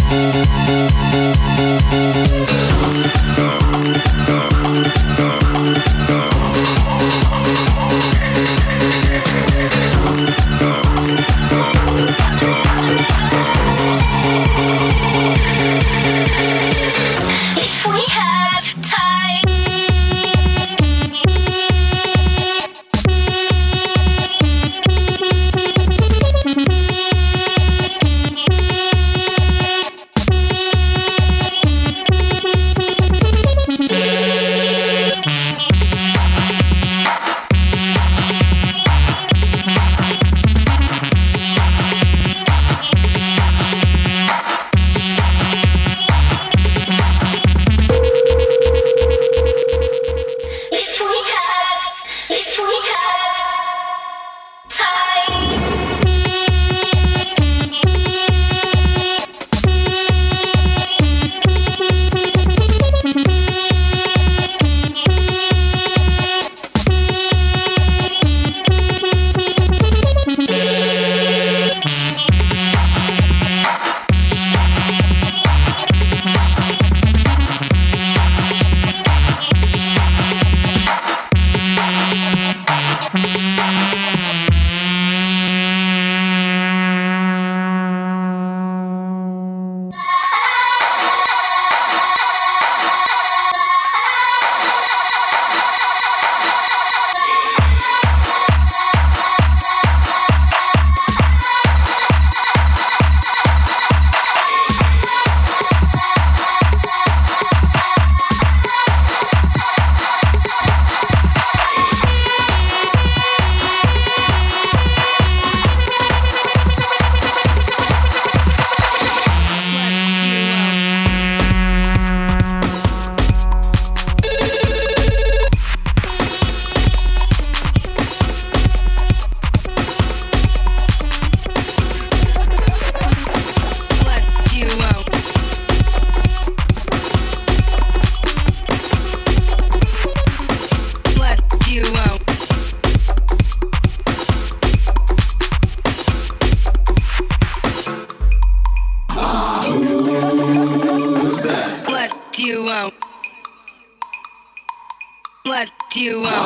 What do you want?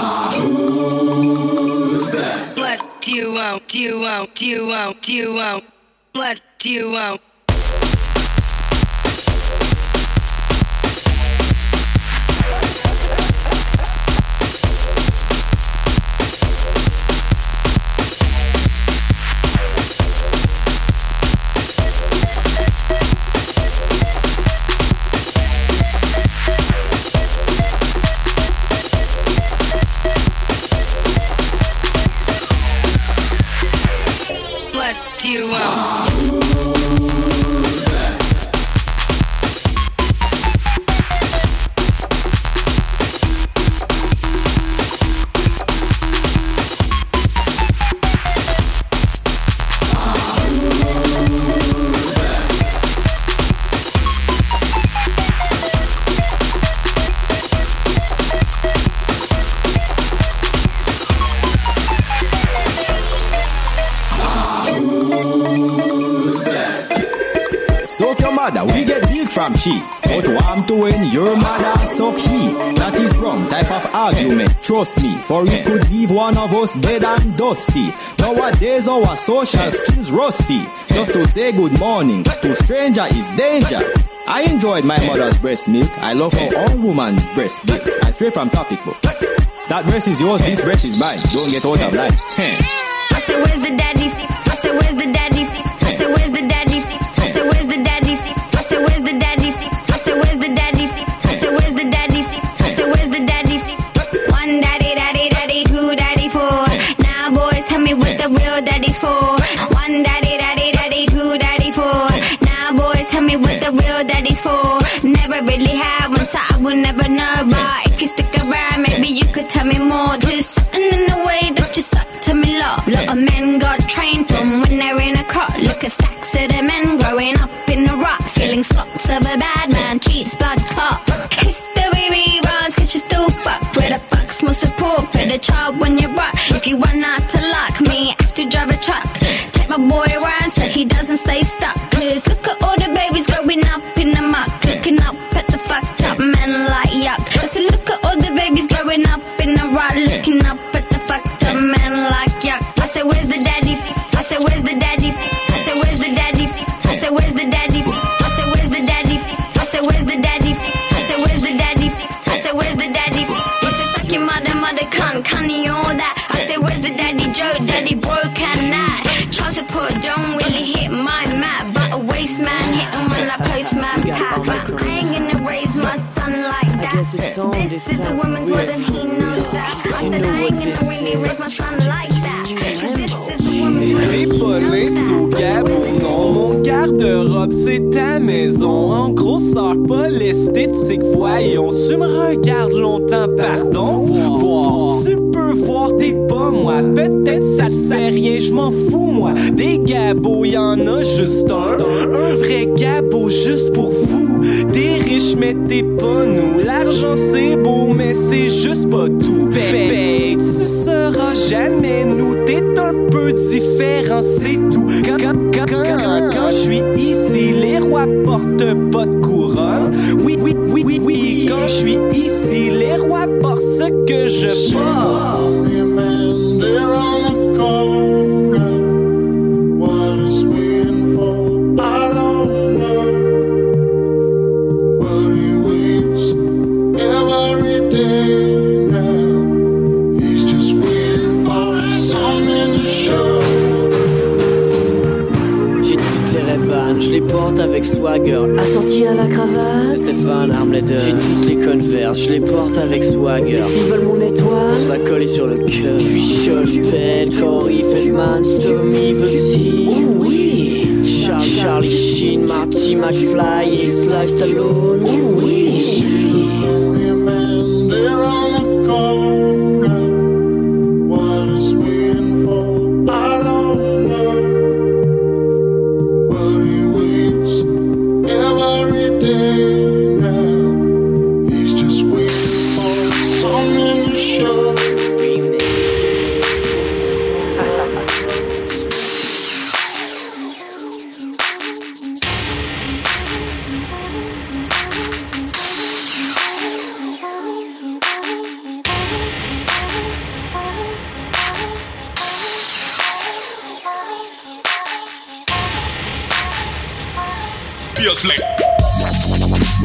Who's that? What do you want? Do you want? Do you want? Do you want? What do you want? Do you want? We get milk from she, but warm to when your mother suck he. That is wrong type of argument, trust me, for it could leave one of us dead and dusty. Nowadays our social skills rusty. Just to say good morning to stranger is danger. I enjoyed my mother's breast milk. I love her own woman breast milk. I straight from topic book. That breast is yours, this breast is mine. Don't get out of line. I said where's the daddy? I said where's the daddy? I said where's the daddy? I said where's the daddy? I said where's the daddy? I said where's the daddy? I said where's the daddy? I said where's the daddy? One daddy, daddy, daddy, two daddy, four. Now boys tell me what the real daddy's for. One daddy, daddy, daddy, two daddy, four. Now boys tell me what the real daddy's for. Never really had one, so I will never know. But if you stick around, maybe you could tell me more. There's something in the way that you suck to me, lot. Lot of men got trained from when they're in a cot. Look at stacks of the men growing up in the rock, feeling slots of a bad man, cheats, blood clot. History reruns, cause you still fuck. Where the fuck's more support for the child when you rock? If you run out to luck, me have to drive a truck. Take my boy around so he doesn't stay stuck. Cause look at all the babies growing top. I ain't gonna raise my son like that. This is a woman's world and he knows that. I said I ain't gonna really raise my son like that. This is a woman's world and he knows that. Sous Gabon, non, mon garde-robe c'est ta maison. En gros, sors pas l'esthétique. Voyons, tu me regardes longtemps, pardon. Voir, tu peux voir, t'es pas moi. Peut-être ça te fait rien, je m'en fous moi. Des gabots, y'en a juste un vrai gabot juste pour vous. T'es riche mais t'es pas nous. L'argent c'est beau mais c'est juste pas tout. Babe, tu seras jamais nous. T'es un peu différent, c'est tout. Quand je suis ici, les rois portent pas de couronne. Oui, quand je suis ici, les rois portent ce que je porte. Avec swagger, assorti à la cravate. C'est Stéphane, arme les deux. J'ai toutes les Converse, je les porte avec swagger. Les filles veulent mon étoile, on se la coller sur le cœur. Je suis Sean Penn, Corey Feldman, Tommy Bugsy. Oh oui, Charlie Sheen, Marty McFly et Sly Stallone. Oh oui. Slick.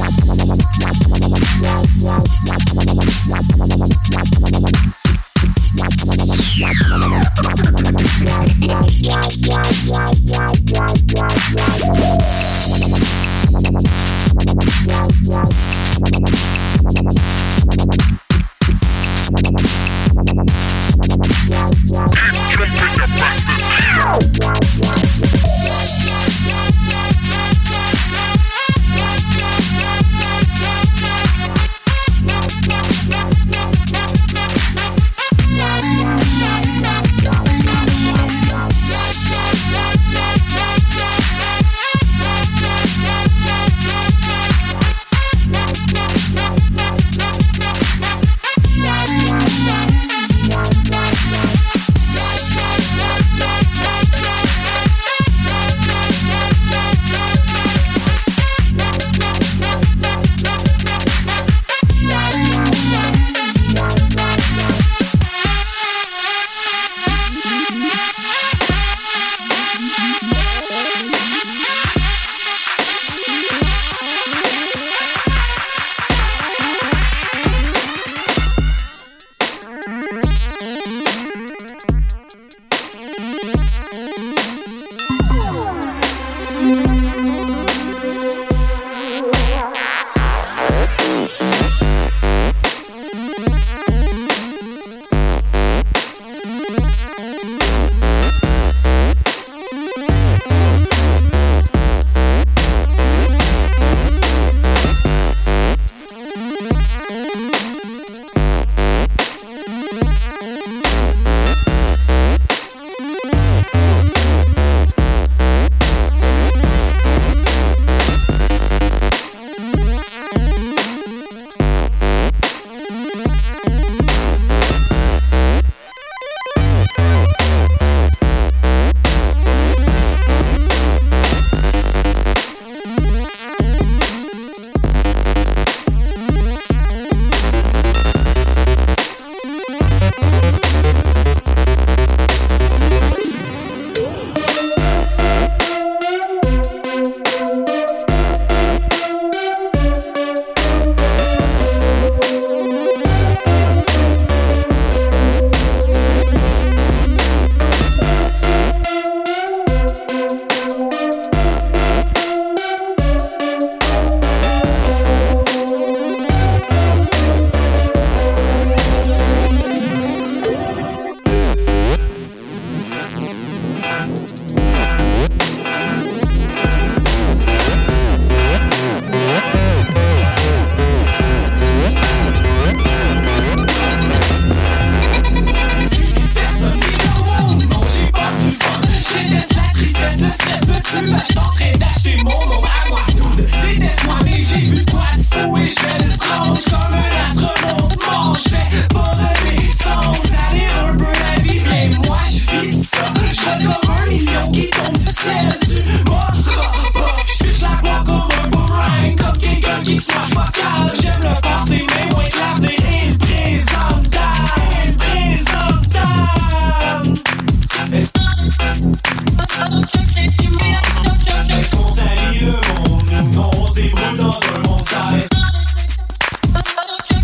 change comme un astronaute mort. J'fais pas redescendre, ça rire un peu la vie, mais moi j'vis ça. J'fais comme 1 million qui tombe du ciel, tu m'auras pas. J'fiche la voix comme un boomerang, comme quelqu'un qui se mange pas calme. J'aime le passé, mais moins que l'avenir est présentable, est-ce qu'on salit le monde ou qu'on se débrouille dans un monde sale?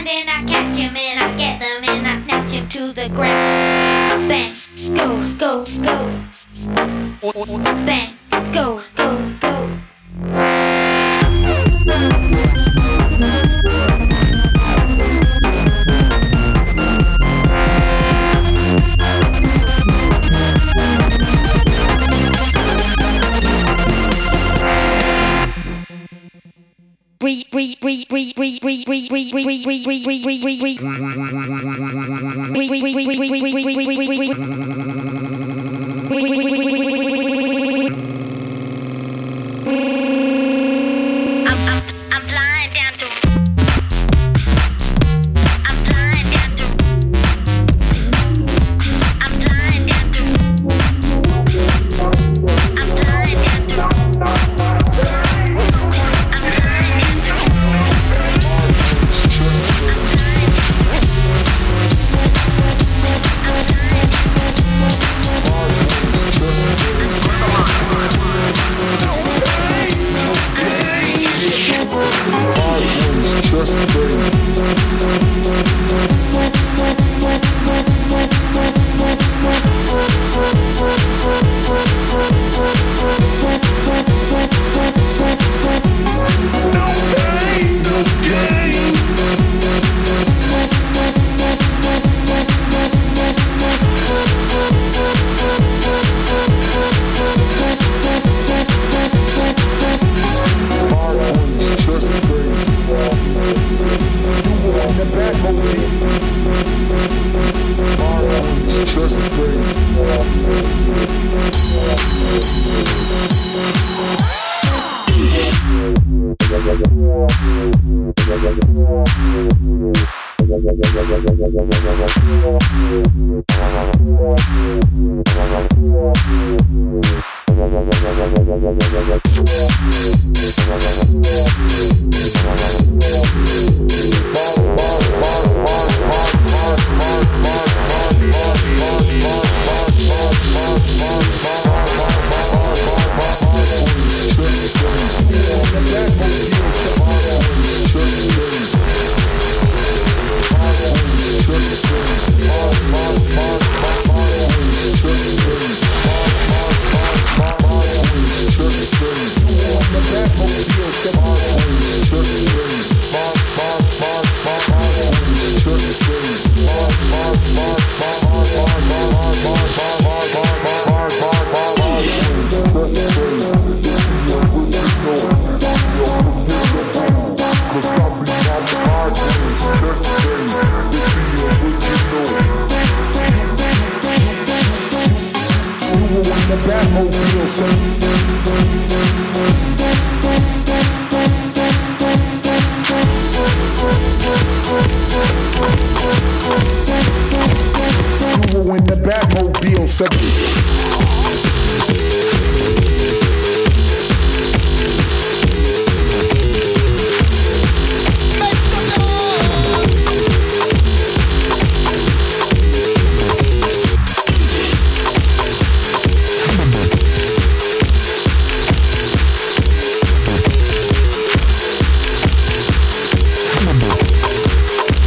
and I catch him and I get them and I snatch him to the ground. Bang, go, go, go. Bang, go, go, go.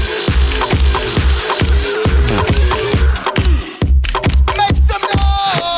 Make some noise!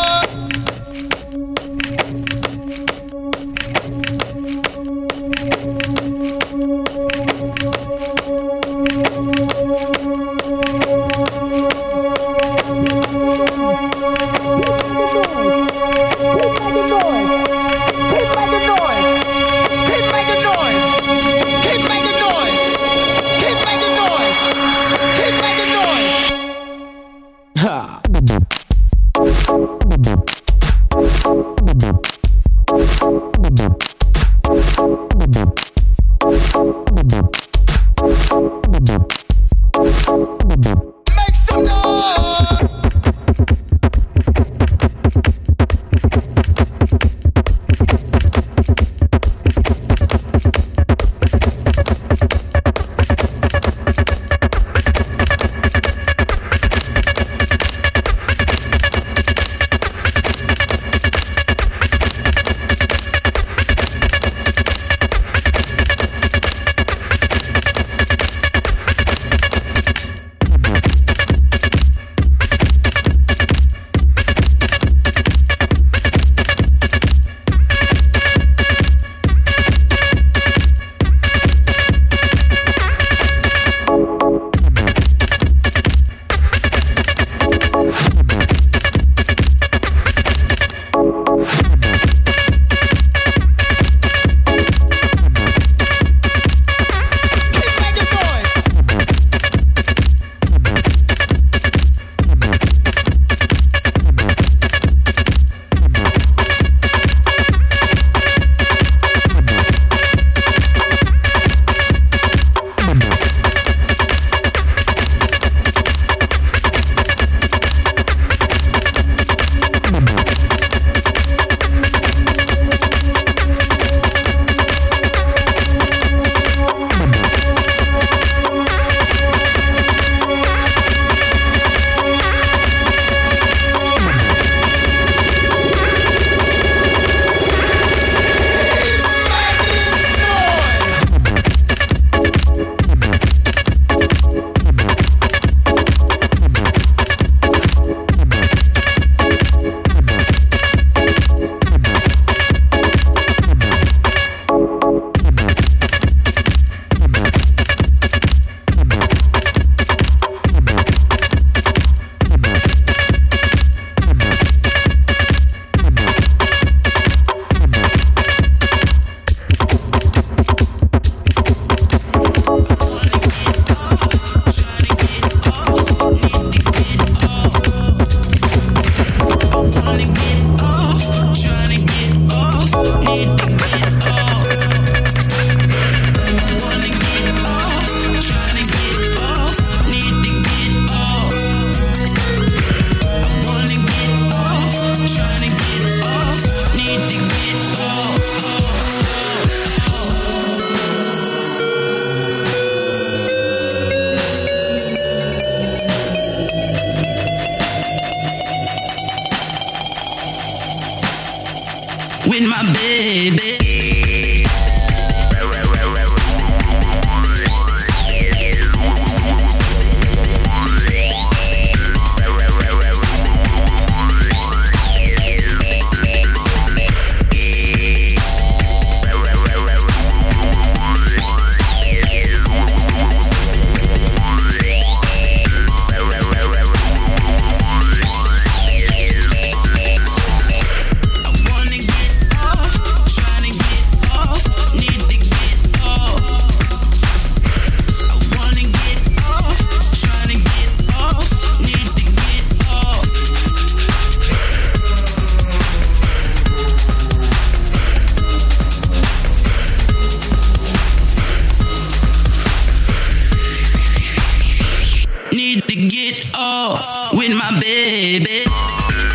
with my baby. Need to get off with my baby.